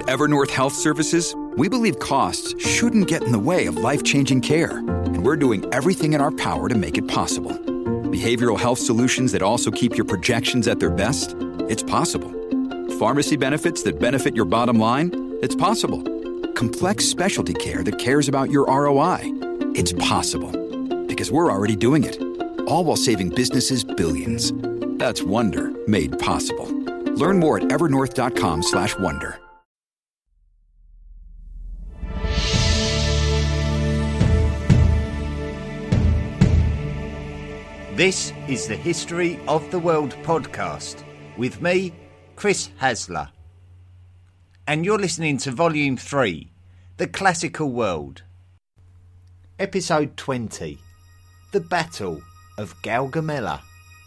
At Evernorth Health Services, we believe costs shouldn't get in the way of life-changing care, and we're doing everything in our power to make it possible. Behavioral health solutions that also keep your projections at their best? It's possible. Pharmacy benefits that benefit your bottom line? It's possible. Complex specialty care that cares about your ROI? It's possible. Because we're already doing it. All while saving businesses billions. That's Wonder made possible. Learn more at evernorth.com/wonder. This is the History of the World podcast with me, Chris Hasler. And you're listening to Volume 3, The Classical World. Episode 20, The Battle of Gaugamela.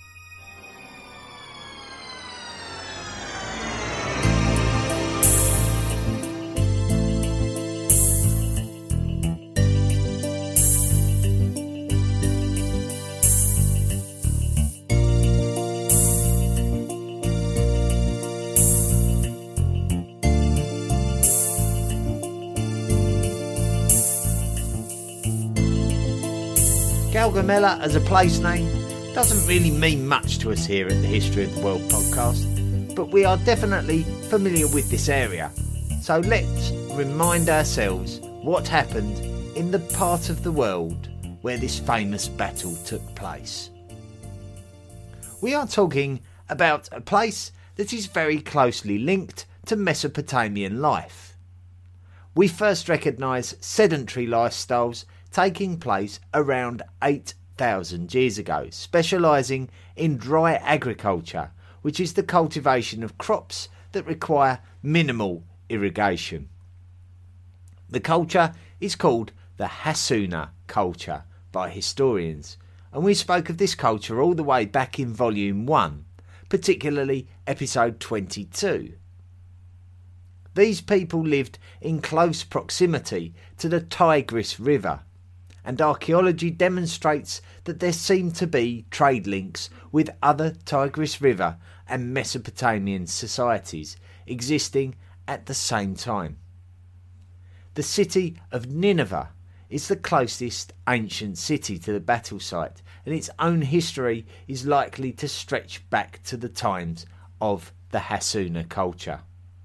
Gaugamela as a place name doesn't really mean much to us here at the History of the World podcast, but we are definitely familiar with this area. So let's remind ourselves what happened in the part of the world where this famous battle took place. We are talking about a place that is very closely linked to Mesopotamian life. We first recognise sedentary lifestyles taking place around 8,000 years ago, specialising in dry agriculture, which is the cultivation of crops that require minimal irrigation. The culture is called the Hassuna culture by historians, and we spoke of this culture all the way back in Volume 1, particularly episode 22. These people lived in close proximity to the Tigris River, and archaeology demonstrates that there seem to be trade links with other Tigris River and Mesopotamian societies existing at the same time. The city of Nineveh is the closest ancient city to the battle site, and its own history is likely to stretch back to the times of the Hassuna culture.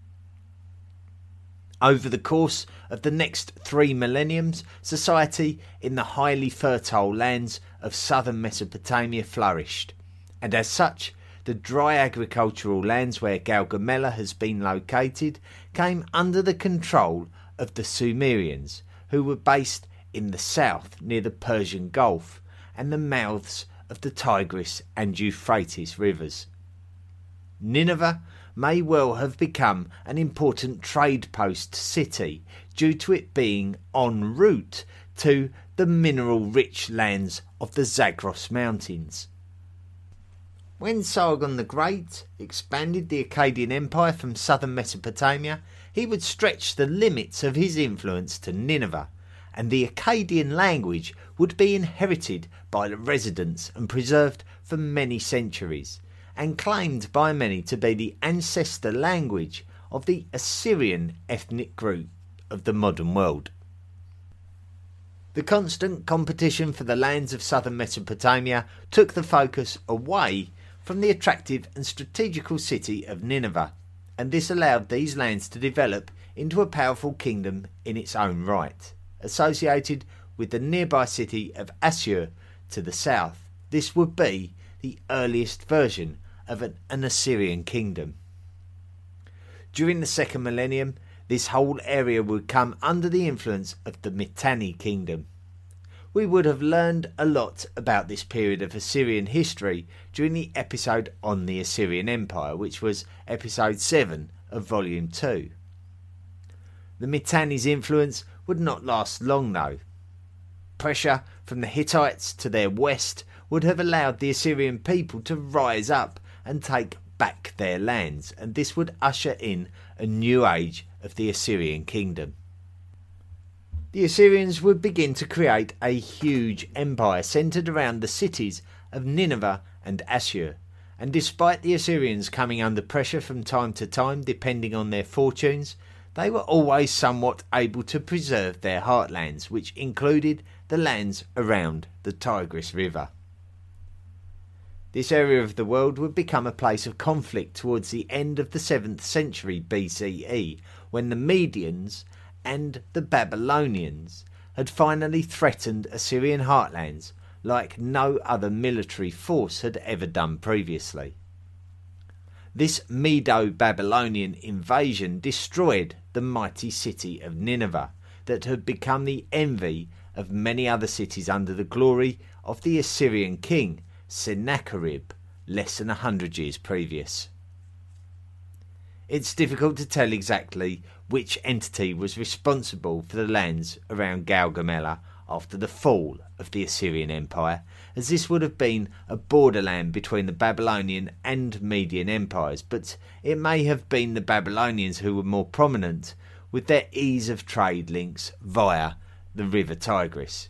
Over the course of the next 3 millenniums, society in the highly fertile lands of southern Mesopotamia flourished, and as such, the dry agricultural lands where Gaugamela has been located came under the control of the Sumerians, who were based in the south near the Persian Gulf and the mouths of the Tigris and Euphrates rivers. Nineveh may well have become an important trade post city due to it being en route to the mineral-rich lands of the Zagros Mountains. When Sargon the Great expanded the Akkadian Empire from southern Mesopotamia, he would stretch the limits of his influence to Nineveh, and the Akkadian language would be inherited by the residents and preserved for many centuries, and claimed by many to be the ancestor language of the Assyrian ethnic group of the modern world. The constant competition for the lands of southern Mesopotamia took the focus away from the attractive and strategical city of Nineveh, and this allowed these lands to develop into a powerful kingdom in its own right, associated with the nearby city of Assur to the south. This would be the earliest version of an Assyrian kingdom. During the second millennium, this whole area would come under the influence of the Mitanni kingdom. We would have learned a lot about this period of Assyrian history during the episode on the Assyrian Empire, which was episode 7 of Volume 2. The Mitanni's influence would not last long though. Pressure from the Hittites to their west would have allowed the Assyrian people to rise up and take back their lands, and this would usher in a new age of the Assyrian kingdom. The Assyrians would begin to create a huge empire centred around the cities of Nineveh and Assur, and despite the Assyrians coming under pressure from time to time depending on their fortunes, they were always somewhat able to preserve their heartlands, which included the lands around the Tigris River. This area of the world would become a place of conflict towards the end of the 7th century BCE, when the Medians and the Babylonians had finally threatened Assyrian heartlands like no other military force had ever done previously. This Medo-Babylonian invasion destroyed the mighty city of Nineveh that had become the envy of many other cities under the glory of the Assyrian king Sennacherib less than 100 years previous. It's difficult to tell exactly which entity was responsible for the lands around Gaugamela after the fall of the Assyrian Empire, as this would have been a borderland between the Babylonian and Median empires, but it may have been the Babylonians who were more prominent with their ease of trade links via the river Tigris.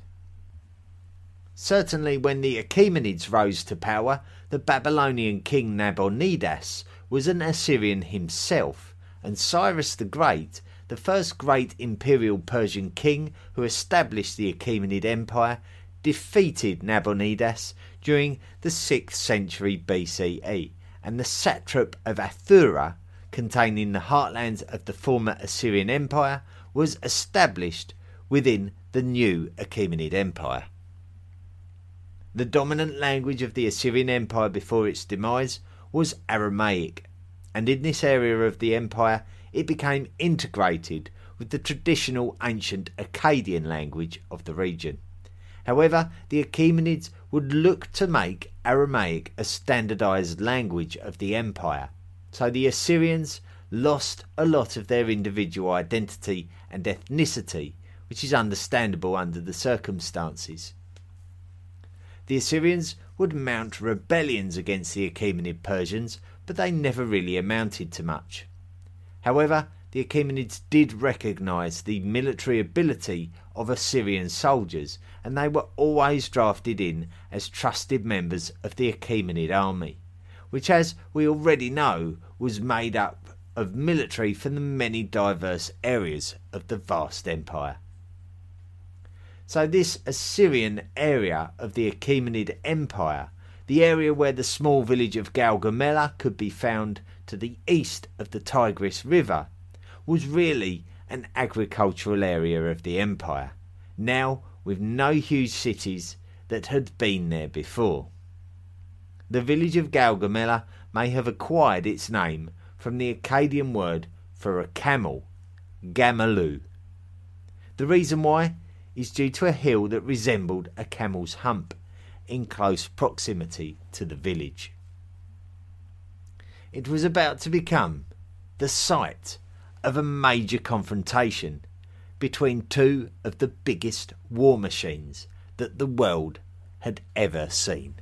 Certainly when the Achaemenids rose to power, the Babylonian king Nabonidus was an Assyrian himself, and Cyrus the Great, the first great imperial Persian king who established the Achaemenid Empire, defeated Nabonidus during the 6th century BCE, and the satrap of Athura, containing the heartlands of the former Assyrian Empire, was established within the new Achaemenid Empire. The dominant language of the Assyrian Empire before its demise was Aramaic, and in this area of the empire it became integrated with the traditional ancient Akkadian language of the region. However, the Achaemenids would look to make Aramaic a standardised language of the empire, so the Assyrians lost a lot of their individual identity and ethnicity, which is understandable under the circumstances. The Assyrians would mount rebellions against the Achaemenid Persians, but they never really amounted to much. However, the Achaemenids did recognise the military ability of Assyrian soldiers, and they were always drafted in as trusted members of the Achaemenid army, which, as we already know, was made up of military from the many diverse areas of the vast empire. So this Assyrian area of the Achaemenid Empire, the area where the small village of Gaugamela could be found to the east of the Tigris River, was really an agricultural area of the empire, now with no huge cities that had been there before. The village of Gaugamela may have acquired its name from the Akkadian word for a camel, Gamalu. The reason why is due to a hill that resembled a camel's hump in close proximity to the village. It was about to become the site of a major confrontation between two of the biggest war machines that the world had ever seen.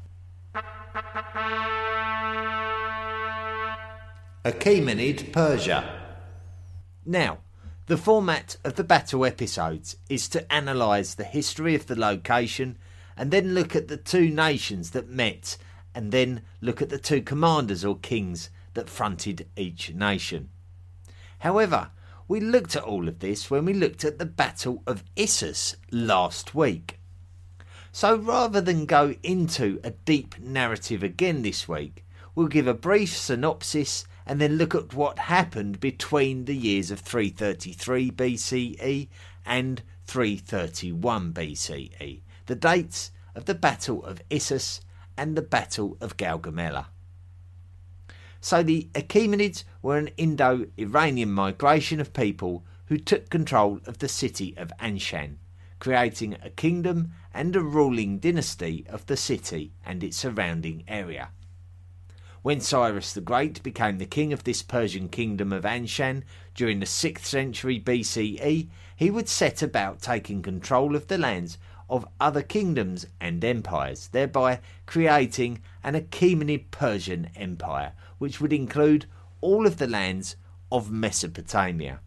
Achaemenid Persia. Now, the format of the battle episodes is to analyse the history of the location and then look at the two nations that met and then look at the two commanders or kings that fronted each nation. However, we looked at all of this when we looked at the Battle of Issus last week. So rather than go into a deep narrative again this week, we'll give a brief synopsis and then look at what happened between the years of 333 BCE and 331 BCE, the dates of the Battle of Issus and the Battle of Gaugamela. So the Achaemenids were an Indo-Iranian migration of people who took control of the city of Anshan, creating a kingdom and a ruling dynasty of the city and its surrounding area. When Cyrus the Great became the king of this Persian kingdom of Anshan during the 6th century BCE, he would set about taking control of the lands of other kingdoms and empires, thereby creating an Achaemenid Persian empire, which would include all of the lands of Mesopotamia.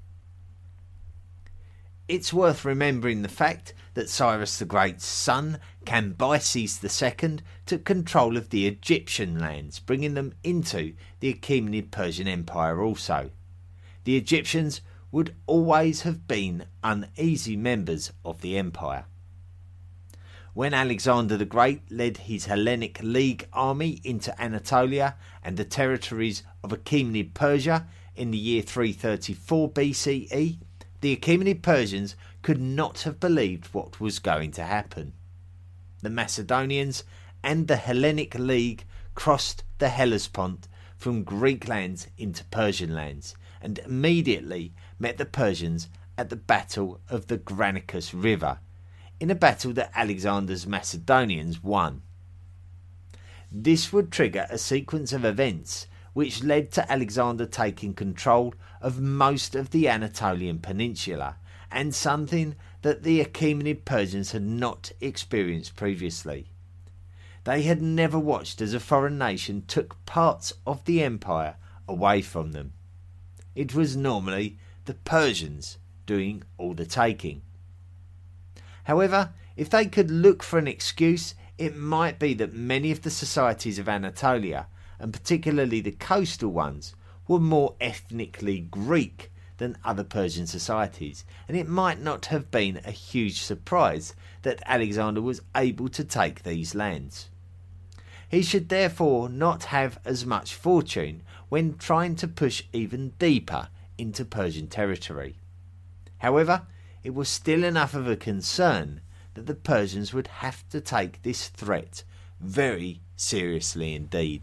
It's worth remembering the fact that Cyrus the Great's son, Cambyses II, took control of the Egyptian lands, bringing them into the Achaemenid Persian Empire also. The Egyptians would always have been uneasy members of the empire. When Alexander the Great led his Hellenic League army into Anatolia and the territories of Achaemenid Persia in the year 334 BCE, the Achaemenid Persians could not have believed what was going to happen. The Macedonians and the Hellenic League crossed the Hellespont from Greek lands into Persian lands and immediately met the Persians at the Battle of the Granicus River, in a battle that Alexander's Macedonians won. This would trigger a sequence of events which led to Alexander taking control of most of the Anatolian peninsula, and something that the Achaemenid Persians had not experienced previously. They had never watched as a foreign nation took parts of the empire away from them. It was normally the Persians doing all the taking. However, if they could look for an excuse, it might be that many of the societies of Anatolia, and particularly the coastal ones, were more ethnically Greek than other Persian societies, and it might not have been a huge surprise that Alexander was able to take these lands. He should therefore not have as much fortune when trying to push even deeper into Persian territory. However, it was still enough of a concern that the Persians would have to take this threat very seriously indeed.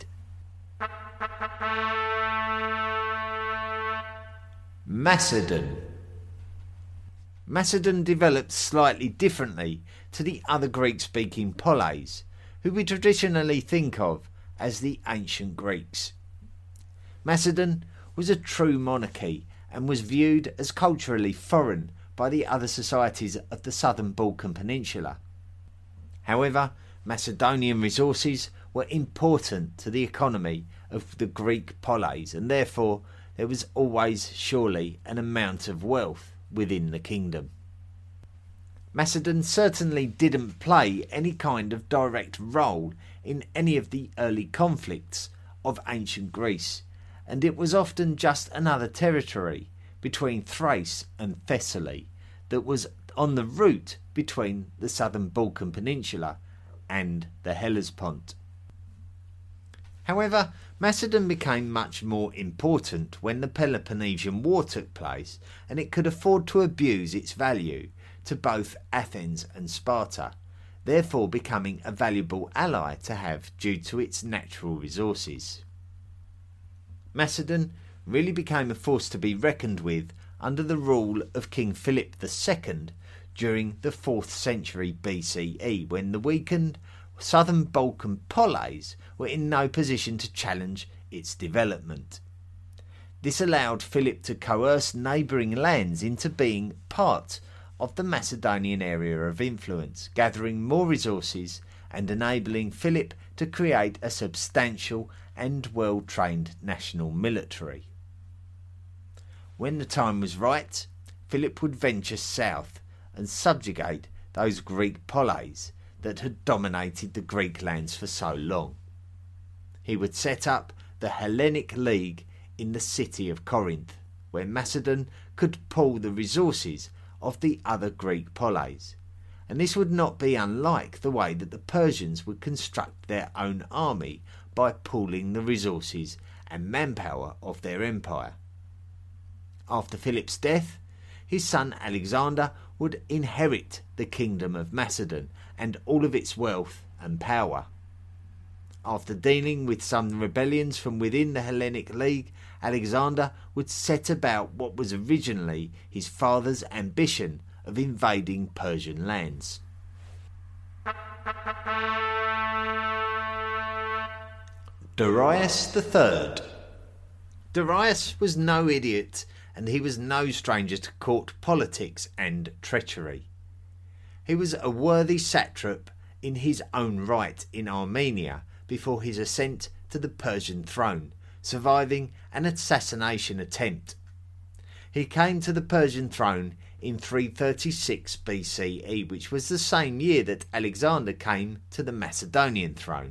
Macedon. Macedon developed slightly differently to the other Greek-speaking poleis, who we traditionally think of as the ancient Greeks. Macedon was a true monarchy and was viewed as culturally foreign by the other societies of the southern Balkan Peninsula. However, Macedonian resources were important to the economy of the Greek poleis, and therefore there was always surely an amount of wealth within the kingdom. Macedon certainly didn't play any kind of direct role in any of the early conflicts of ancient Greece, and it was often just another territory between Thrace and Thessaly that was on the route between the southern Balkan Peninsula and the Hellespont. However, Macedon became much more important when the Peloponnesian War took place, and it could afford to abuse its value to both Athens and Sparta, therefore becoming a valuable ally to have due to its natural resources. Macedon really became a force to be reckoned with under the rule of King Philip II during the 4th century BCE, when the weakened southern Balkan poleis were in no position to challenge its development. This allowed Philip to coerce neighbouring lands into being part of the Macedonian area of influence, gathering more resources and enabling Philip to create a substantial and well-trained national military. When the time was right, Philip would venture south and subjugate those Greek poleis that had dominated the Greek lands for so long. He would set up the Hellenic League in the city of Corinth, where Macedon could pool the resources of the other Greek poleis, and this would not be unlike the way that the Persians would construct their own army by pooling the resources and manpower of their empire. After Philip's death, his son Alexander would inherit the kingdom of Macedon and all of its wealth and power. After dealing with some rebellions from within the Hellenic League, Alexander would set about what was originally his father's ambition of invading Persian lands. Darius III. Darius was no idiot, and he was no stranger to court politics and treachery. He was a worthy satrap in his own right in Armenia before his ascent to the Persian throne, surviving an assassination attempt. He came to the Persian throne in 336 BCE, which was the same year that Alexander came to the Macedonian throne.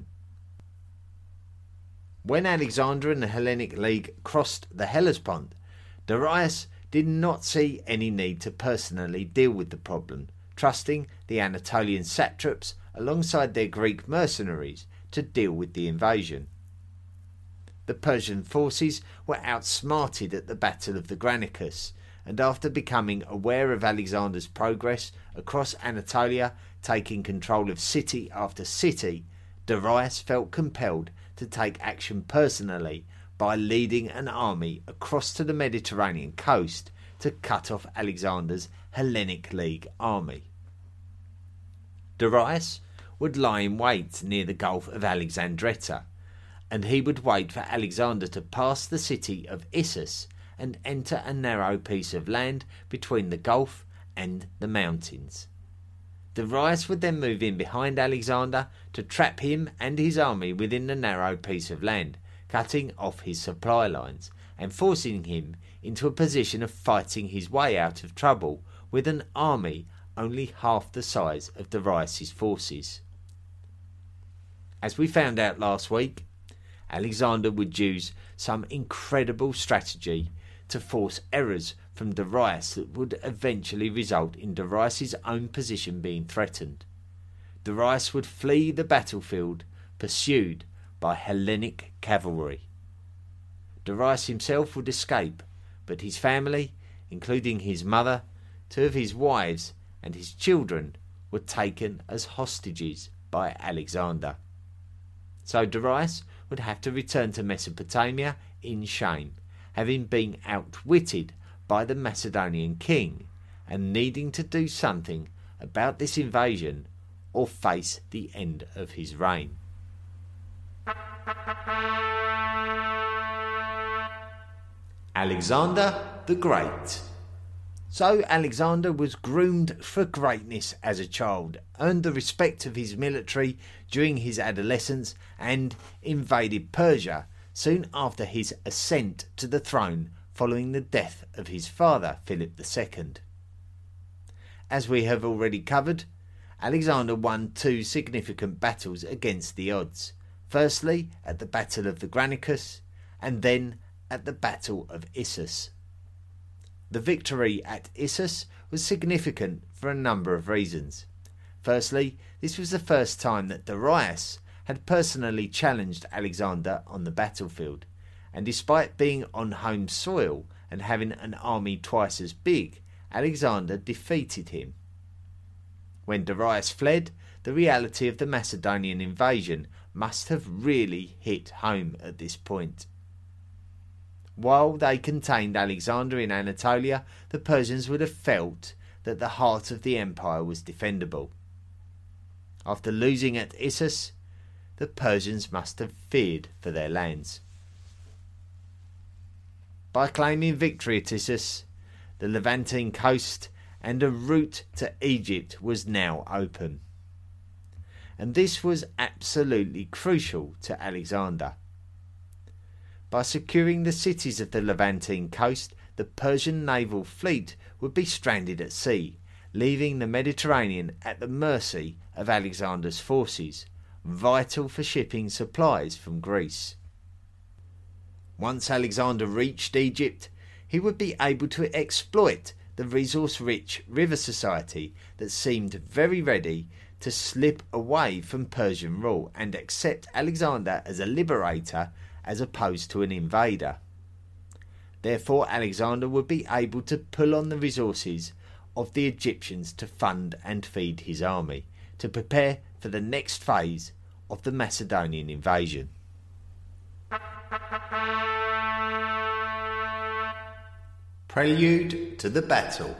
When Alexander and the Hellenic League crossed the Hellespont, Darius did not see any need to personally deal with the problem, trusting the Anatolian satraps alongside their Greek mercenaries to deal with the invasion. The Persian forces were outsmarted at the Battle of the Granicus, and after becoming aware of Alexander's progress across Anatolia, taking control of city after city, Darius felt compelled to take action personally by leading an army across to the Mediterranean coast to cut off Alexander's Hellenic League army. Darius would lie in wait near the Gulf of Alexandretta, and he would wait for Alexander to pass the city of Issus and enter a narrow piece of land between the Gulf and the mountains. Darius would then move in behind Alexander to trap him and his army within the narrow piece of land, cutting off his supply lines and forcing him into a position of fighting his way out of trouble with an army only half the size of Darius's forces. As we found out last week, Alexander would use some incredible strategy to force errors from Darius that would eventually result in Darius's own position being threatened. Darius would flee the battlefield, pursued by Hellenic cavalry. Darius himself would escape, but his family, including his mother, 2 of his wives, and his children, were taken as hostages by Alexander. So Darius would have to return to Mesopotamia in shame, having been outwitted by the Macedonian king and needing to do something about this invasion or face the end of his reign. Alexander the Great. So Alexander was groomed for greatness as a child, earned the respect of his military during his adolescence, and invaded Persia soon after his ascent to the throne following the death of his father, Philip II. As we have already covered, Alexander won 2 significant battles against the odds, firstly at the Battle of the Granicus, and then at the Battle of Issus. The victory at Issus was significant for a number of reasons. Firstly, this was the first time that Darius had personally challenged Alexander on the battlefield, and despite being on home soil and having an army twice as big, Alexander defeated him. When Darius fled, the reality of the Macedonian invasion must have really hit home at this point. While they contained Alexander in Anatolia, the Persians would have felt that the heart of the empire was defendable. After losing at Issus, the Persians must have feared for their lands. By claiming victory at Issus, the Levantine coast and a route to Egypt was now open. And this was absolutely crucial to Alexander. By securing the cities of the Levantine coast, the Persian naval fleet would be stranded at sea, leaving the Mediterranean at the mercy of Alexander's forces, vital for shipping supplies from Greece. Once Alexander reached Egypt, he would be able to exploit the resource-rich river society that seemed very ready to slip away from Persian rule and accept Alexander as a liberator as opposed to an invader. Therefore, Alexander would be able to pull on the resources of the Egyptians to fund and feed his army, to prepare for the next phase of the Macedonian invasion. Prelude to the battle.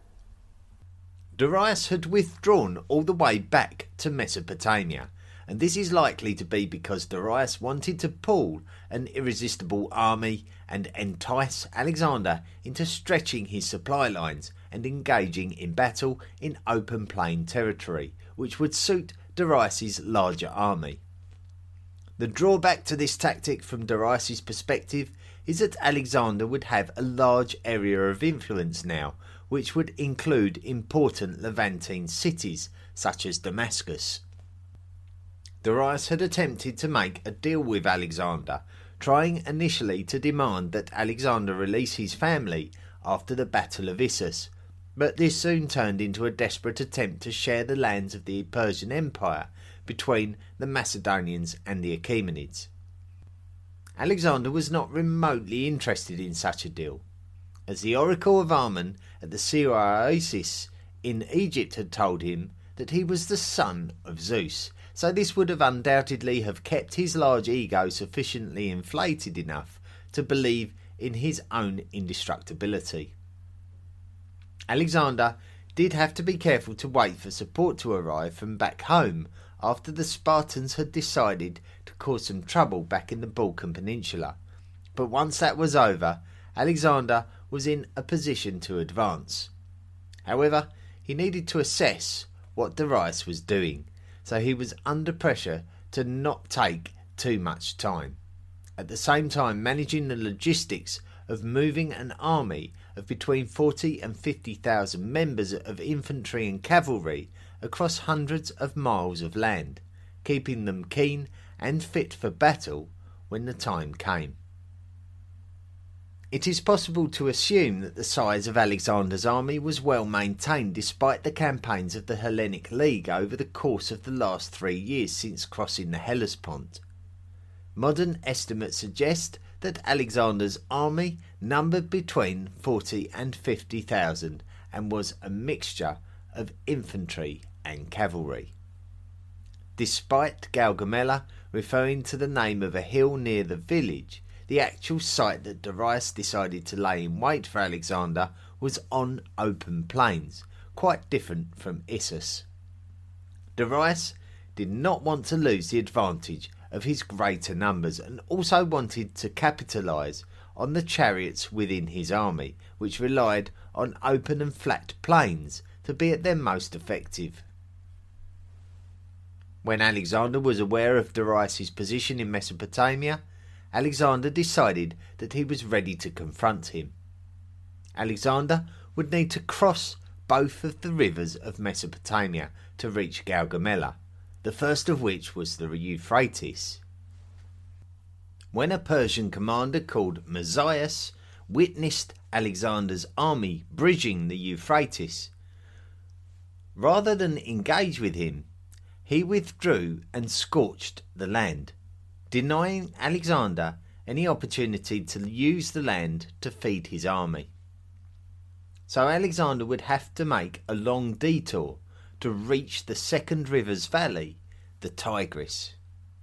Darius had withdrawn all the way back to Mesopotamia, and this is likely to be because Darius wanted to pull an irresistible army and entice Alexander into stretching his supply lines and engaging in battle in open plain territory, which would suit Darius's larger army. The drawback to this tactic from Darius's perspective is that Alexander would have a large area of influence now, which would include important Levantine cities such as Damascus. Darius had attempted to make a deal with Alexander, trying initially to demand that Alexander release his family after the Battle of Issus, but this soon turned into a desperate attempt to share the lands of the Persian Empire between the Macedonians and the Achaemenids. Alexander was not remotely interested in such a deal, as the Oracle of Amun at the Seir Isis in Egypt had told him that he was the son of Zeus, so this would have undoubtedly have kept his large ego sufficiently inflated enough to believe in his own indestructibility. Alexander did have to be careful to wait for support to arrive from back home after the Spartans had decided to cause some trouble back in the Balkan Peninsula, but once that was over, Alexander was in a position to advance. However, he needed to assess what Darius was doing, so he was under pressure to not take too much time, at the same time managing the logistics of moving an army of between 40 and 50,000 members of infantry and cavalry across hundreds of miles of land, keeping them keen and fit for battle when the time came. It is possible to assume that the size of Alexander's army was well maintained despite the campaigns of the Hellenic League over the course of the last 3 years since crossing the Hellespont. Modern estimates suggest that Alexander's army numbered between 40 and 50,000 and was a mixture of infantry and cavalry. Despite Gaugamela referring to the name of a hill near the village, the actual site that Darius decided to lay in wait for Alexander was on open plains, quite different from Issus. Darius did not want to lose the advantage of his greater numbers and also wanted to capitalise on the chariots within his army, which relied on open and flat plains to be at their most effective. When Alexander was aware of Darius' position in Mesopotamia, Alexander decided that he was ready to confront him. Alexander would need to cross both of the rivers of Mesopotamia to reach Gaugamela, the first of which was the Euphrates. When a Persian commander called Mazias witnessed Alexander's army bridging the Euphrates, rather than engage with him, he withdrew and scorched the land, denying Alexander any opportunity to use the land to feed his army. So Alexander would have to make a long detour to reach the second river's valley, the Tigris.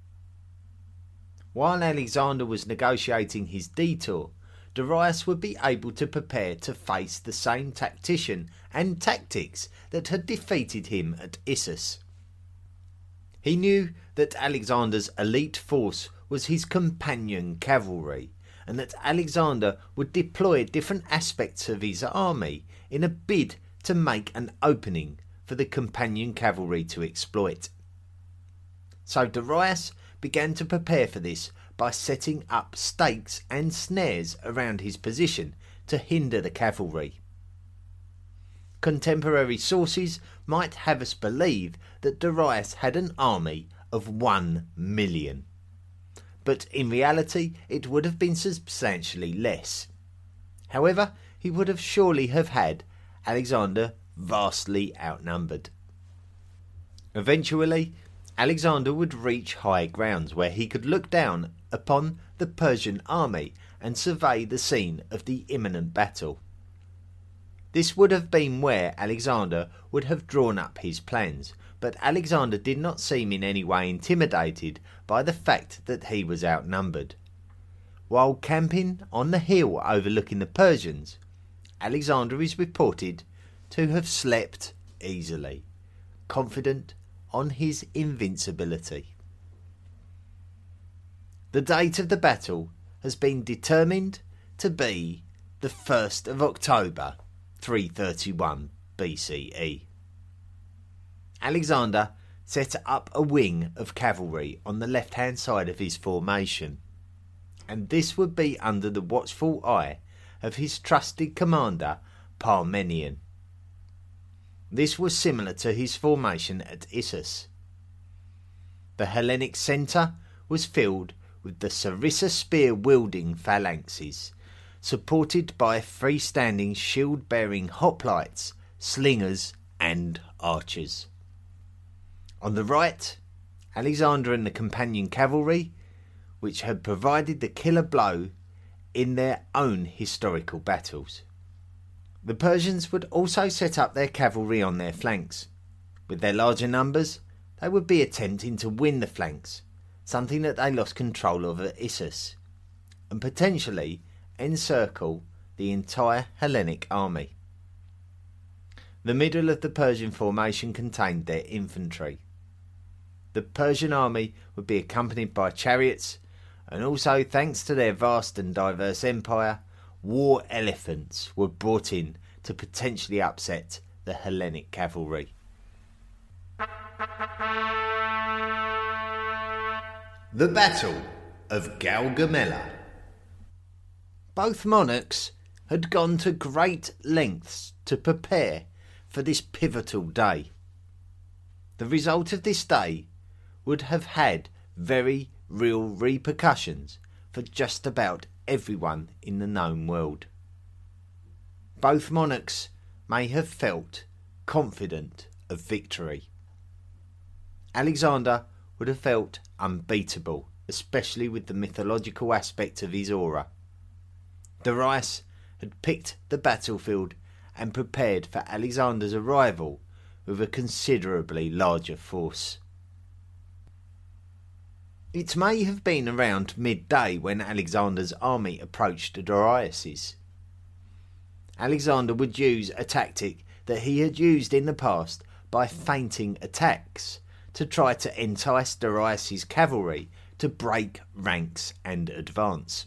While Alexander was negotiating his detour, Darius would be able to prepare to face the same tactician and tactics that had defeated him at Issus. He knew that Alexander's elite force was his companion cavalry, and that Alexander would deploy different aspects of his army in a bid to make an opening for the companion cavalry to exploit. So Darius began to prepare for this by setting up stakes and snares around his position to hinder the cavalry. Contemporary sources might have us believe that Darius had an army of 1 million, but in reality it would have been substantially less. However, he would have surely have had Alexander vastly outnumbered. Eventually, Alexander would reach high grounds where he could look down upon the Persian army and survey the scene of the imminent battle. This would have been where Alexander would have drawn up his plans, but Alexander did not seem in any way intimidated by the fact that he was outnumbered. While camping on the hill overlooking the Persians, Alexander is reported to have slept easily, confident on his invincibility. The date of the battle has been determined to be the 1st of October 331 BCE. Alexander set up a wing of cavalry on the left-hand side of his formation, and this would be under the watchful eye of his trusted commander Parmenion. This was similar to his formation at Issus. The Hellenic centre was filled with the Sarissa spear-wielding phalanxes, supported by freestanding shield-bearing hoplites, slingers and archers. On the right, Alexander and the companion cavalry, which had provided the killer blow in their own historical battles. The Persians would also set up their cavalry on their flanks. With their larger numbers, they would be attempting to win the flanks, something that they lost control of at Issus, and potentially encircle the entire Hellenic army. The middle of the Persian formation contained their infantry. The Persian army would be accompanied by chariots, and also, thanks to their vast and diverse empire, war elephants were brought in to potentially upset the Hellenic cavalry. The Battle of Gaugamela. Both monarchs had gone to great lengths to prepare for this pivotal day. The result of this day would have had very real repercussions for just about everyone in the known world. Both monarchs may have felt confident of victory. Alexander would have felt unbeatable, especially with the mythological aspect of his aura. Darius had picked the battlefield and prepared for Alexander's arrival with a considerably larger force. It may have been around midday when Alexander's army approached Darius's. Alexander would use a tactic that he had used in the past by feinting attacks to try to entice Darius's cavalry to break ranks and advance.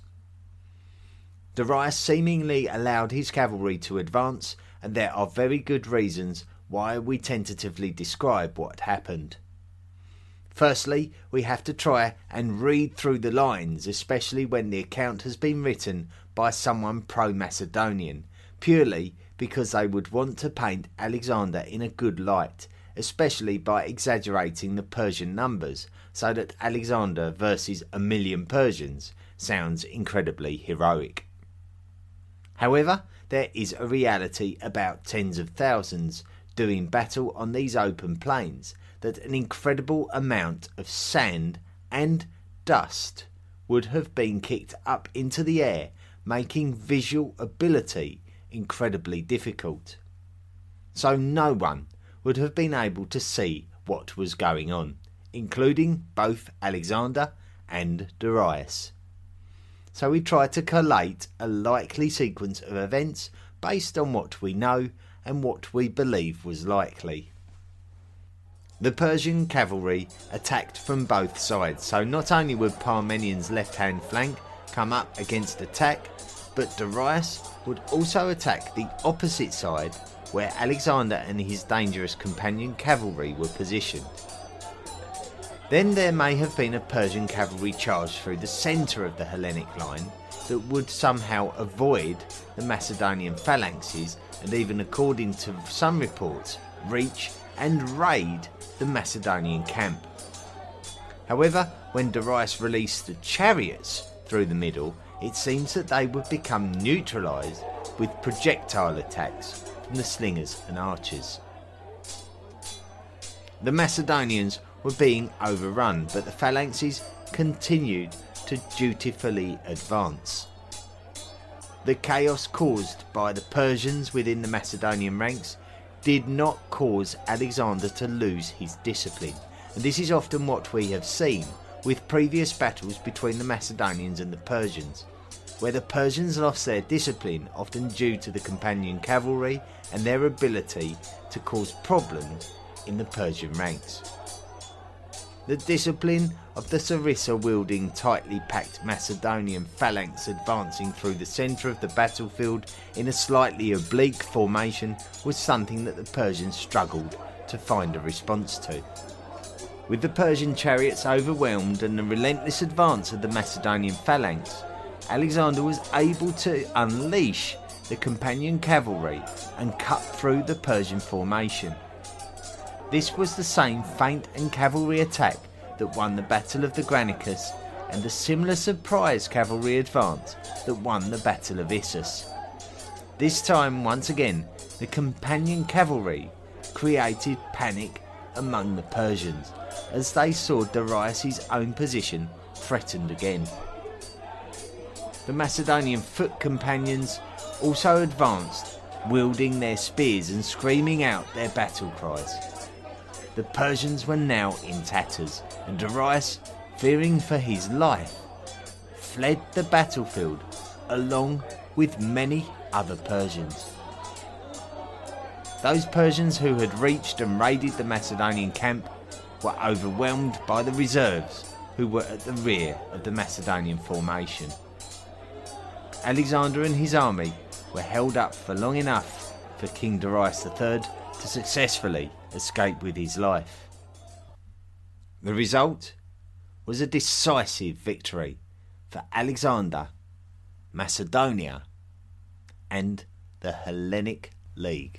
Darius seemingly allowed his cavalry to advance, and there are very good reasons why we tentatively describe what happened. Firstly, we have to try and read through the lines, especially when the account has been written by someone pro-Macedonian, purely because they would want to paint Alexander in a good light, especially by exaggerating the Persian numbers, so that Alexander versus 1 million Persians sounds incredibly heroic. However, there is a reality about tens of thousands doing battle on these open plains, that an incredible amount of sand and dust would have been kicked up into the air, making visual ability incredibly difficult. So no one would have been able to see what was going on, including both Alexander and Darius. So we tried to collate a likely sequence of events based on what we know and what we believe was likely. The Persian cavalry attacked from both sides, so not only would Parmenions' left-hand flank come up against attack, but Darius would also attack the opposite side where Alexander and his dangerous companion cavalry were positioned. Then there may have been a Persian cavalry charge through the centre of the Hellenic line that would somehow avoid the Macedonian phalanxes and even, according to some reports, reach and raid the Macedonian camp. However, when Darius released the chariots through the middle, it seems that they would become neutralised with projectile attacks from the slingers and archers. The Macedonians were being overrun, but the phalanxes continued to dutifully advance. The chaos caused by the Persians within the Macedonian ranks did not cause Alexander to lose his discipline, and this is often what we have seen with previous battles between the Macedonians and the Persians, where the Persians lost their discipline, often due to the companion cavalry and their ability to cause problems in the Persian ranks. The discipline of the sarissa-wielding, tightly packed Macedonian phalanx advancing through the centre of the battlefield in a slightly oblique formation was something that the Persians struggled to find a response to. With the Persian chariots overwhelmed and the relentless advance of the Macedonian phalanx, Alexander was able to unleash the companion cavalry and cut through the Persian formation. This was the same feint and cavalry attack that won the Battle of the Granicus and a similar surprise cavalry advance that won the Battle of Issus. This time, once again, the companion cavalry created panic among the Persians as they saw Darius' own position threatened again. The Macedonian foot companions also advanced, wielding their spears and screaming out their battle cries. The Persians were now in tatters, and Darius, fearing for his life, fled the battlefield along with many other Persians. Those Persians who had reached and raided the Macedonian camp were overwhelmed by the reserves who were at the rear of the Macedonian formation. Alexander and his army were held up for long enough for King Darius III to successfully escape with his life. The result was a decisive victory for Alexander, Macedonia, and the Hellenic League.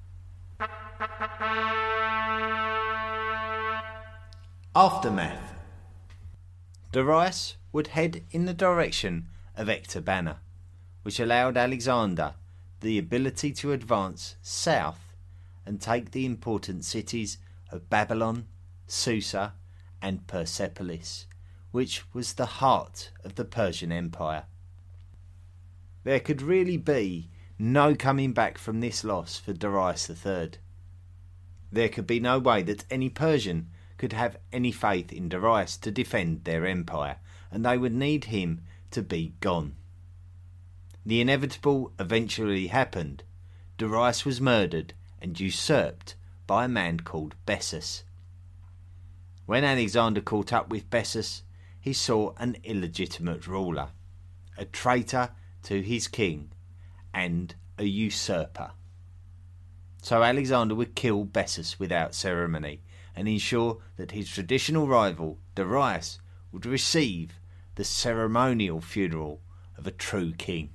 Aftermath. Darius would head in the direction of Ecbatana, which allowed Alexander the ability to advance south and take the important cities of Babylon, Susa, and Persepolis, which was the heart of the Persian Empire. There could really be no coming back from this loss for Darius III. There could be no way that any Persian could have any faith in Darius to defend their empire, and they would need him to be gone. The inevitable eventually happened. Darius was murdered and usurped by a man called Bessus. When Alexander caught up with Bessus, he saw an illegitimate ruler, a traitor to his king, and a usurper. So Alexander would kill Bessus without ceremony and ensure that his traditional rival, Darius, would receive the ceremonial funeral of a true king.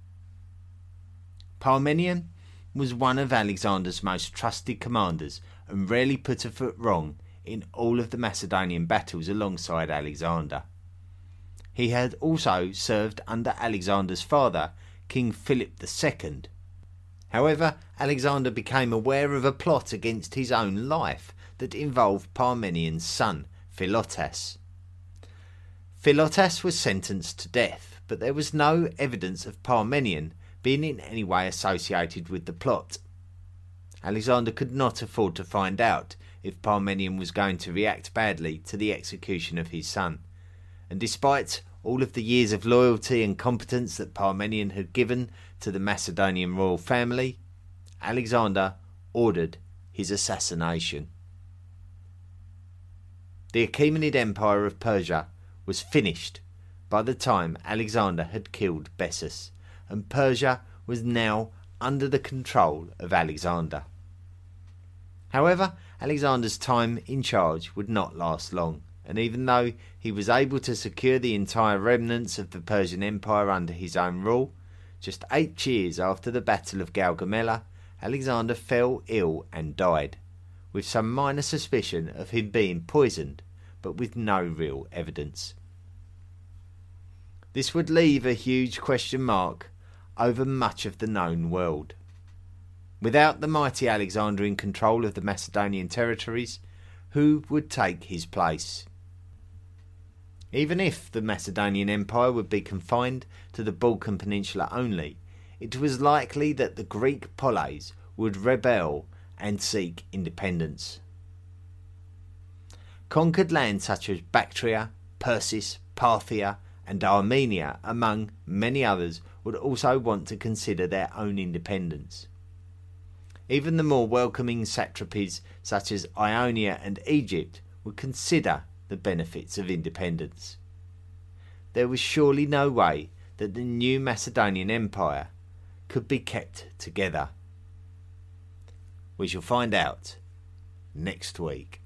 Parmenion was one of Alexander's most trusted commanders and rarely put a foot wrong in all of the Macedonian battles alongside Alexander. He had also served under Alexander's father, King Philip II. However, Alexander became aware of a plot against his own life that involved Parmenion's son, Philotas. Philotas was sentenced to death, but there was no evidence of Parmenion being in any way associated with the plot. Alexander could not afford to find out if Parmenion was going to react badly to the execution of his son, and despite all of the years of loyalty and competence that Parmenion had given to the Macedonian royal family, Alexander ordered his assassination. The Achaemenid Empire of Persia was finished by the time Alexander had killed Bessus, and Persia was now under the control of Alexander. However, Alexander's time in charge would not last long, and even though he was able to secure the entire remnants of the Persian Empire under his own rule, just 8 years after the Battle of Gaugamela, Alexander fell ill and died, with some minor suspicion of him being poisoned, but with no real evidence. This would leave a huge question mark over much of the known world. Without the mighty Alexander in control of the Macedonian territories, who would take his place? Even if the Macedonian Empire would be confined to the Balkan Peninsula only, it was likely that the Greek poleis would rebel and seek independence. Conquered lands such as Bactria, Persis, Parthia and Armenia, among many others, would also want to consider their own independence. Even the more welcoming satrapies such as Ionia and Egypt would consider the benefits of independence. There was surely no way that the new Macedonian Empire could be kept together. We shall find out next week.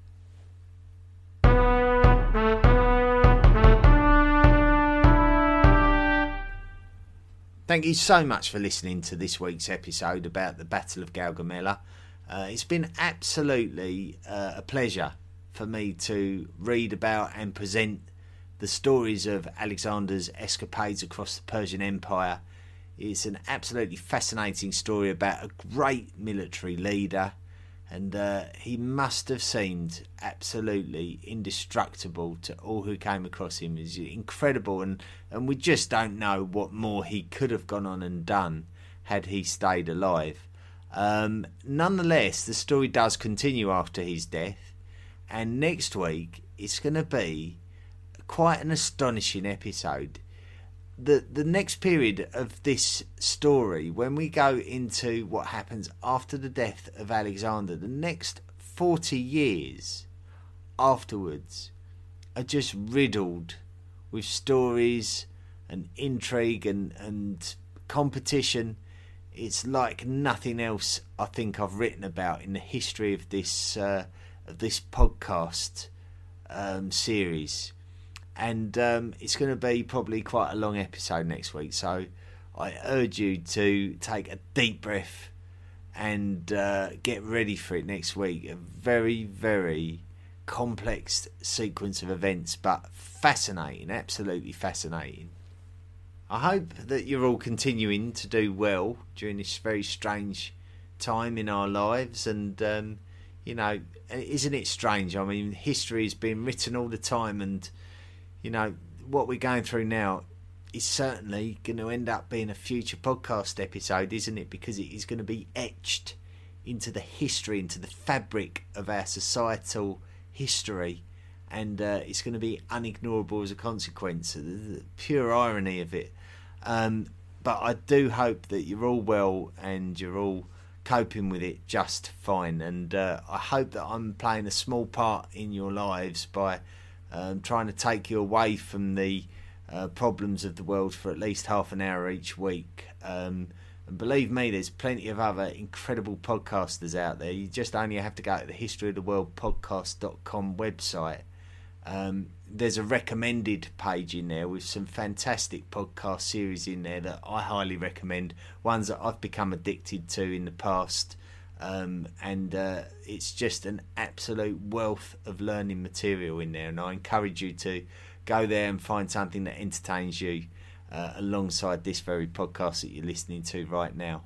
Thank you so much for listening to this week's episode about the Battle of Gaugamela. It's been absolutely a pleasure for me to read about and present the stories of Alexander's escapades across the Persian Empire. It's an absolutely fascinating story about a great military leader, and he must have seemed absolutely indestructible to all who came across him. It's incredible, and we just don't know what more he could have gone on and done had he stayed alive. Nonetheless, the story does continue after his death, and next week it's going to be quite an astonishing episode. The next period of this story, when we go into what happens after the death of Alexander, the next 40 years afterwards are just riddled with stories and intrigue and competition. It's like nothing else I think I've written about in the history of this podcast series. And it's going to be probably quite a long episode next week, so I urge you to take a deep breath and get ready for it next week. A very, very complex sequence of events, but fascinating, absolutely fascinating. I hope that you're all continuing to do well during this very strange time in our lives, and isn't it strange? I mean, history is being written all the time, and what we're going through now is certainly going to end up being a future podcast episode, isn't it? Because it is going to be etched into the history, into the fabric of our societal history, and it's going to be unignorable as a consequence. The pure irony of it. But I do hope that you're all well and you're all coping with it just fine, and I hope that I'm playing a small part in your lives by trying to take you away from the problems of the world for at least half an hour each week. And believe me, there's plenty of other incredible podcasters out there. You just only have to go to the historyoftheworldpodcast.com website. There's a recommended page in there with some fantastic podcast series in there that I highly recommend, ones that I've become addicted to in the past. And it's just an absolute wealth of learning material in there, and I encourage you to go there and find something that entertains you alongside this very podcast that you're listening to right now.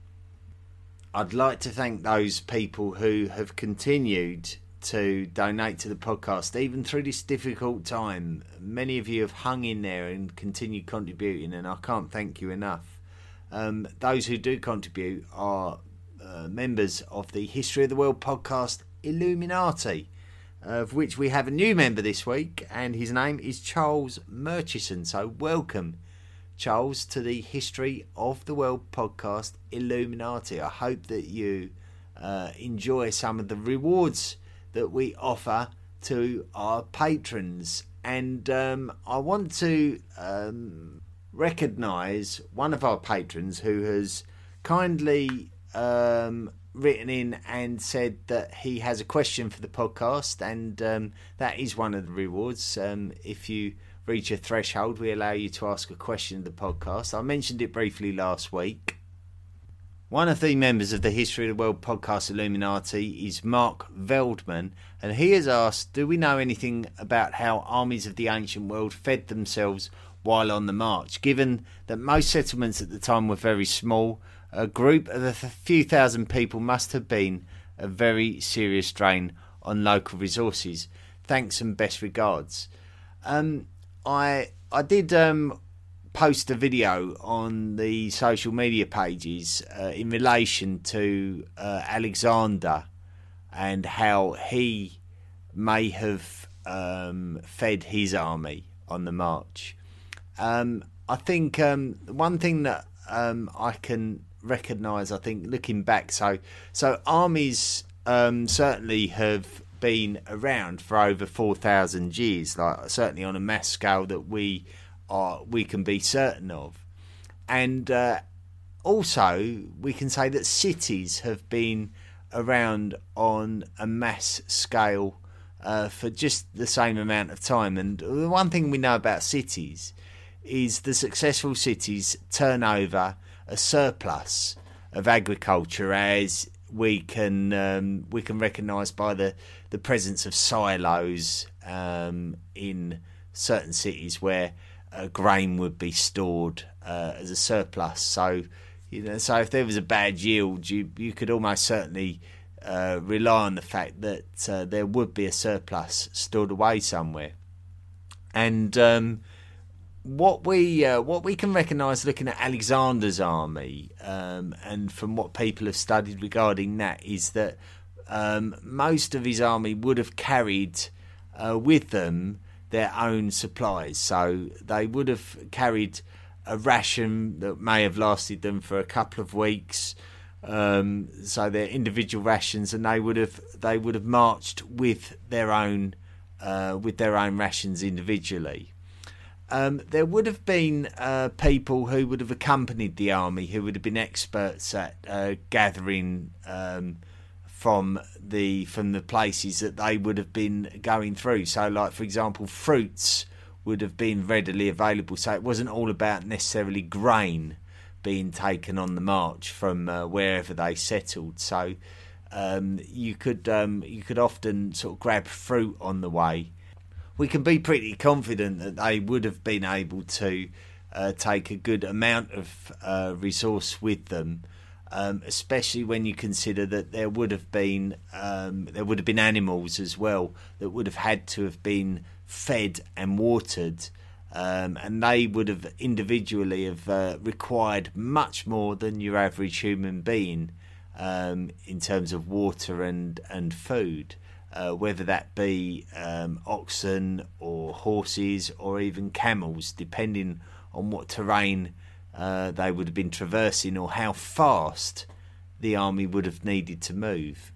I'd like to thank those people who have continued to donate to the podcast even through this difficult time. Many of you have hung in there and continued contributing, and I can't thank you enough. Those who do contribute are members of the History of the World podcast Illuminati, of which we have a new member this week, and his name is Charles Murchison. So welcome, Charles, to the History of the World podcast Illuminati. I hope that you enjoy some of the rewards that we offer to our patrons, and I want to recognise one of our patrons who has kindly written in and said that he has a question for the podcast, and that is one of the rewards. If you reach a threshold, we allow you to ask a question of the podcast. I mentioned it briefly last week. One of the members of the History of the World podcast Illuminati is Mark Veldman, and he has asked, do we know anything about how armies of the ancient world fed themselves while on the march? Given that most settlements at the time were very small, a group of a few thousand people must have been a very serious drain on local resources. Thanks and best regards. I did post a video on the social media pages in relation to Alexander and how he may have fed his army on the march. I think one thing that I can recognise, I think, looking back, so armies certainly have been around for over 4,000 years, like certainly on a mass scale that we can be certain of, and also we can say that cities have been around on a mass scale for just the same amount of time. And the one thing we know about cities is the successful cities turn over a surplus of agriculture, as we can recognise by the presence of silos in certain cities where grain would be stored as a surplus. So, so if there was a bad yield, you could almost certainly rely on the fact that there would be a surplus stored away somewhere. And what we can recognise looking at Alexander's army, and from what people have studied regarding that, is that most of his army would have carried with them their own supplies. So they would have carried a ration that may have lasted them for a couple of weeks. So their individual rations, and they would have marched with their own rations individually. There would have been people who would have accompanied the army, who would have been experts at gathering from the places that they would have been going through. So, like for example, fruits would have been readily available. So it wasn't all about necessarily grain being taken on the march from wherever they settled. So you could often sort of grab fruit on the way. We can be pretty confident that they would have been able to take a good amount of resource with them, especially when you consider that there would have been animals as well that would have had to have been fed and watered, and they would have individually have required much more than your average human being in terms of water and food. Whether that be oxen or horses or even camels, depending on what terrain they would have been traversing or how fast the army would have needed to move.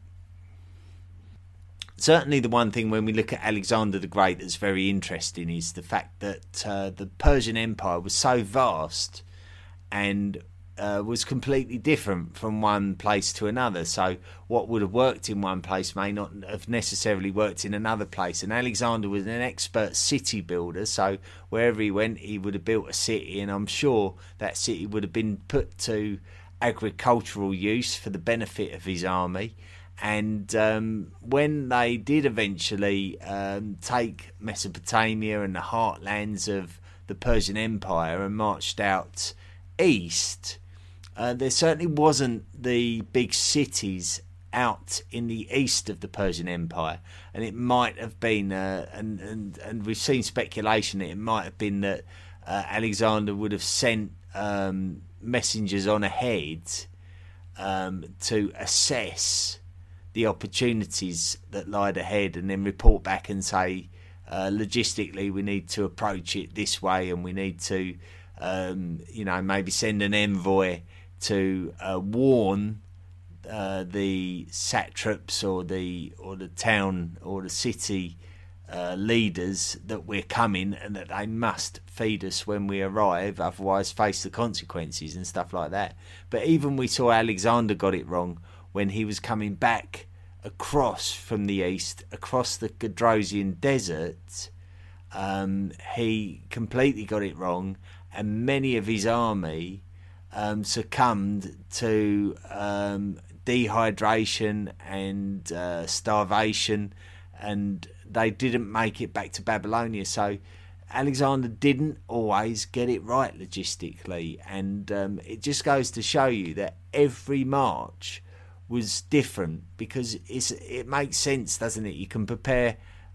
Certainly the one thing when we look at Alexander the Great that's very interesting is the fact that the Persian Empire was so vast and was completely different from one place to another. So what would have worked in one place may not have necessarily worked in another place. And Alexander was an expert city builder, so wherever he went he would have built a city, and I'm sure that city would have been put to agricultural use for the benefit of his army. And when they did eventually take Mesopotamia and the heartlands of the Persian Empire and marched out east, there certainly wasn't the big cities out in the east of the Persian Empire, and it might have been, and we've seen speculation that it might have been that Alexander would have sent messengers on ahead to assess the opportunities that lied ahead, and then report back and say, logistically, we need to approach it this way, and we need to, maybe send an envoy to warn the satraps or the town or the city leaders that we're coming and that they must feed us when we arrive, otherwise face the consequences and stuff like that. But even we saw Alexander got it wrong when he was coming back across from the east, across the Gedrosian desert. He completely got it wrong, and many of his army succumbed to dehydration and starvation, and they didn't make it back to Babylonia. So Alexander didn't always get it right logistically, and it just goes to show you that every march was different, because it makes sense, doesn't it? You can prepare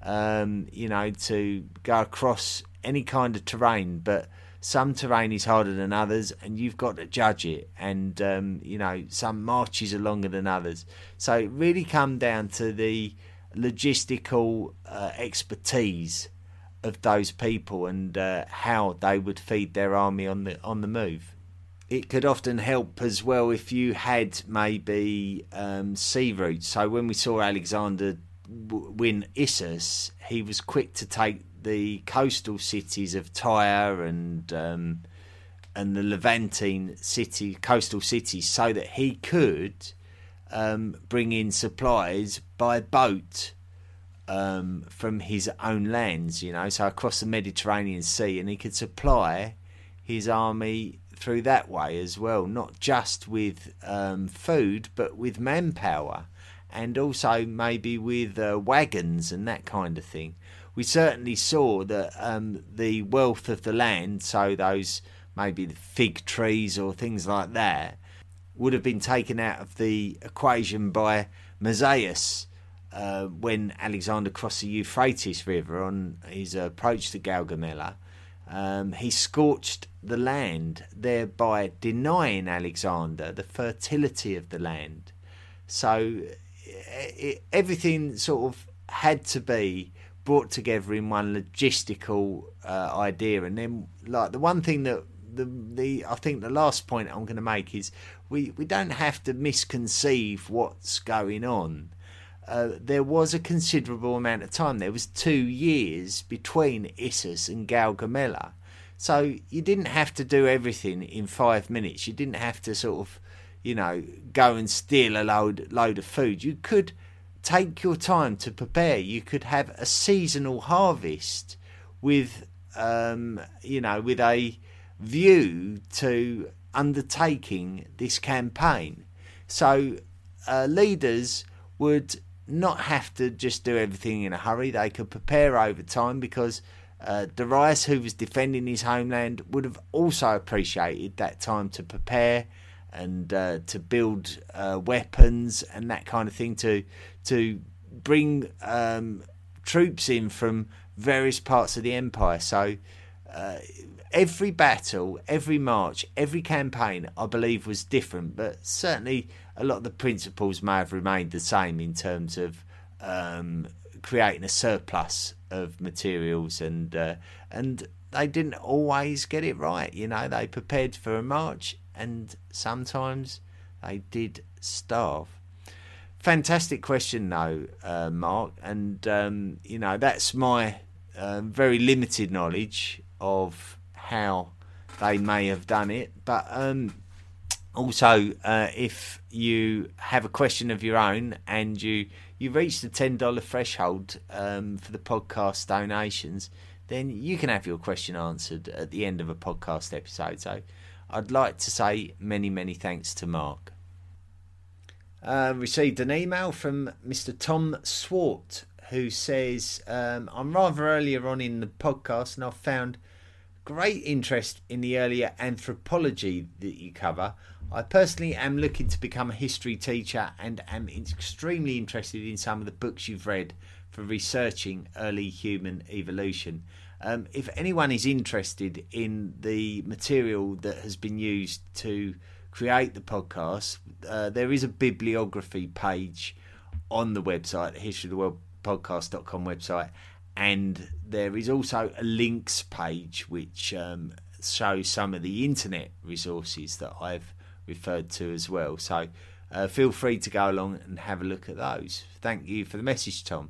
to go across any kind of terrain, but some terrain is harder than others, and you've got to judge it. And some marches are longer than others, so it really come down to the logistical expertise of those people and how they would feed their army on the move. It could often help as well if you had maybe sea routes. So when we saw Alexander win Issus, he was quick to take the coastal cities of Tyre and the Levantine coastal cities, so that he could bring in supplies by boat from his own lands, so across the Mediterranean Sea, and he could supply his army through that way as well, not just with food, but with manpower, and also maybe with wagons and that kind of thing. we certainly saw that the wealth of the land, so those maybe the fig trees or things like that, would have been taken out of the equation by Mazaeus when Alexander crossed the Euphrates River on his approach to Gaugamela. He scorched the land, thereby denying Alexander the fertility of the land. So everything sort of had to be brought together in one logistical idea. And then, like, the one thing that I think the last point I'm going to make is we don't have to misconceive what's going on. There was a considerable amount of time. There was 2 years between Issus and Gaugamela. So you didn't have to do everything in 5 minutes. You didn't have to sort of, go and steal a load of food. You could take your time to prepare. You could have a seasonal harvest with, with a view to undertaking this campaign. So leaders would not have to just do everything in a hurry. They could prepare over time, because Darius, who was defending his homeland, would have also appreciated that time to prepare and to build weapons and that kind of thing, to bring troops in from various parts of the empire. So every battle, every march, every campaign, I believe, was different, but certainly a lot of the principles may have remained the same in terms of creating a surplus of materials, and they didn't always get it right. They prepared for a march, and sometimes they did starve. Fantastic question, though, Mark, and that's my very limited knowledge of how they may have done it. But also, if you have a question of your own and you reach the $10 threshold for the podcast donations, then you can have your question answered at the end of a podcast episode. So I'd like to say many, many thanks to Mark. Received an email from Mr. Tom Swart, who says, I'm rather earlier on in the podcast, and I've found great interest in the earlier anthropology that you cover. I personally am looking to become a history teacher and am extremely interested in some of the books you've read for researching early human evolution. If anyone is interested in the material that has been used to create the podcast, there is a bibliography page on the website, the historyoftheworldpodcast.com website, and there is also a links page which shows some of the internet resources that I've referred to as well. So feel free to go along and have a look at those. Thank you for the message, Tom.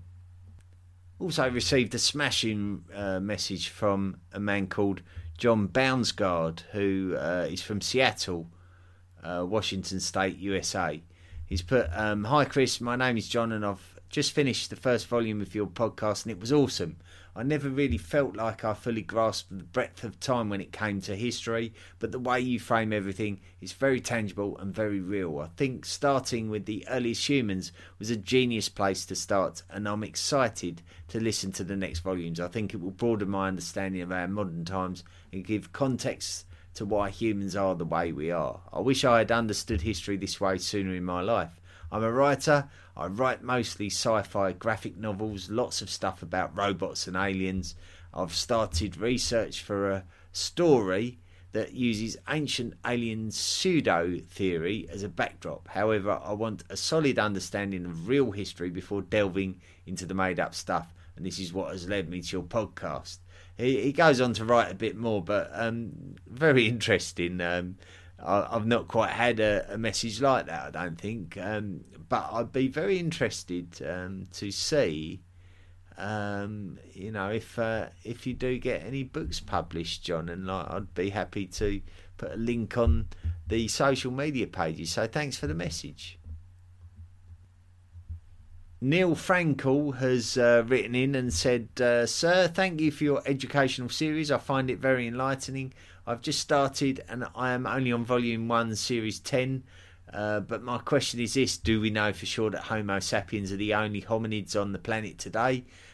Also received a smashing message from a man called John Bounsgard, who is from Seattle, Washington State, USA. He's put, hi Chris, my name is John and I've just finished the first volume of your podcast and it was awesome. I never really felt like I fully grasped the breadth of time when it came to history, but the way you frame everything is very tangible and very real. I think starting with the earliest humans was a genius place to start, and I'm excited to listen to the next volumes. I think it will broaden my understanding of our modern times and give context to why humans are the way we are. I wish I had understood history this way sooner in my life. I'm a writer. I write mostly sci-fi graphic novels, lots of stuff about robots and aliens. I've started research for a story that uses ancient alien pseudo-theory as a backdrop. However, I want a solid understanding of real history before delving into the made-up stuff, and this is what has led me to your podcast. He goes on to write a bit more, but very interesting. I've not quite had a message like that, I don't think. But I'd be very interested to see, if you do get any books published, John. And I'd be happy to put a link on the social media pages. So thanks for the message. Neil Frankel has written in and said, Sir, thank you for your educational series. I find it very enlightening. I've just started and I am only on volume 1, series 10. But my question is this: do we know for sure that Homo sapiens are the only hominids on the planet today?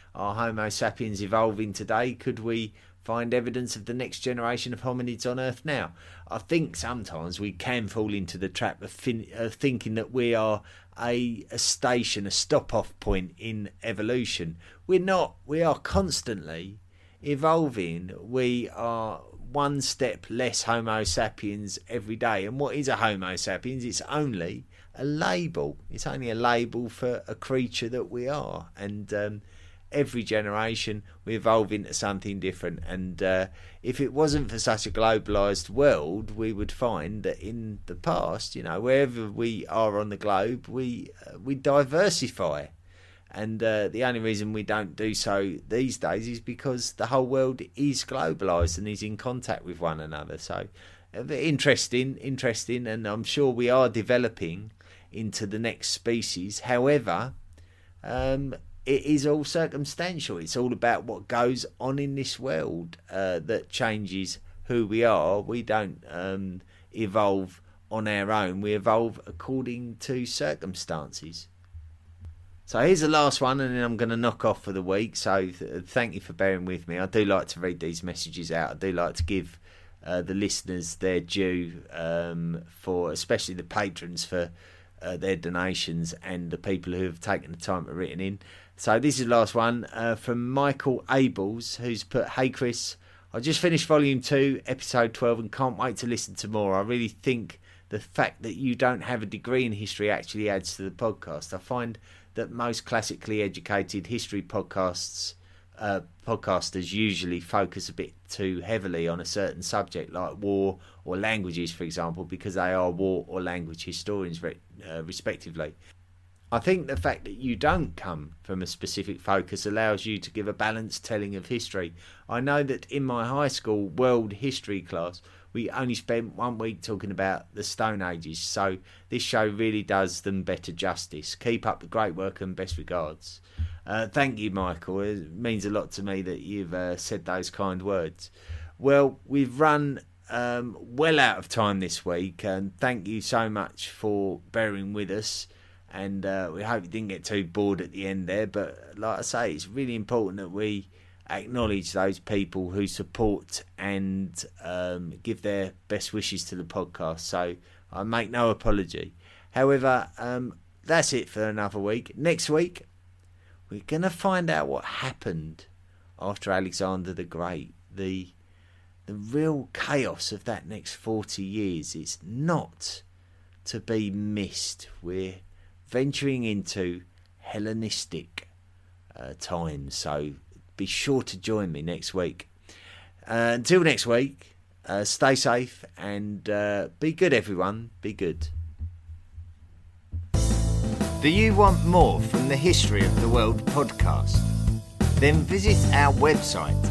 are Homo sapiens evolving today? Could we find evidence of the next generation of hominids on Earth now? I think sometimes we can fall into the trap of thinking that we are a station, a stop-off point in evolution. We're not. We are constantly evolving. We are one step less Homo sapiens every day. And what is a Homo sapiens? It's only a label. It's only a label for a creature that we are. And every generation we evolve into something different. And if it wasn't for such a globalised world, we would find that in the past, wherever we are on the globe, we diversify. And the only reason we don't do so these days is because the whole world is globalised and is in contact with one another. So interesting, and I'm sure we are developing into the next species. However, it is all circumstantial. It's all about what goes on in this world that changes who we are. We don't evolve on our own. We evolve according to circumstances. So here's the last one, and then I'm going to knock off for the week. So thank you for bearing with me. I do like to read these messages out. I do like to give the listeners their due, for especially the patrons for their donations and the people who have taken the time to written in. So this is the last one from Michael Abels, who's put, "Hey Chris, I just finished volume 2, episode 12, and can't wait to listen to more. I really think the fact that you don't have a degree in history actually adds to the podcast. I find that most classically educated history podcasters usually focus a bit too heavily on a certain subject like war or languages, for example, because they are war or language historians respectively. I think the fact that you don't come from a specific focus allows you to give a balanced telling of history. I know that in my high school world history class, we only spent 1 week talking about the Stone Ages, so this show really does them better justice. Keep up the great work and best regards." Thank you, Michael. It means a lot to me that you've said those kind words. Well, we've run well out of time this week, and thank you so much for bearing with us. And we hope you didn't get too bored at the end there. But like I say, it's really important that we acknowledge those people who support and give their best wishes to the podcast. So I make no apology. However, that's it for another week. Next week, we're going to find out what happened after Alexander the Great. The real chaos of that next 40 years is not to be missed. We're venturing into Hellenistic times, so be sure to join me next week. Until next week, stay safe and be good, everyone. Be good. Do you want more from the History of the World podcast? Then visit our website,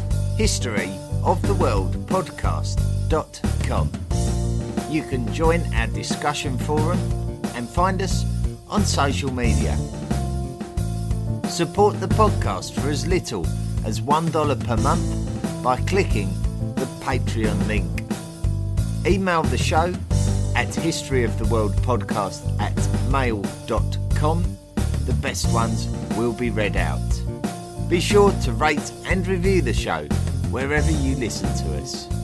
historyoftheworldpodcast.com. You can join our discussion forum and find us on social media. Support the podcast for as little as $1 per month by clicking the Patreon link. Email the show at historyoftheworldpodcast@mail.com. The best ones will be read out. Be sure to rate and review the show wherever you listen to us.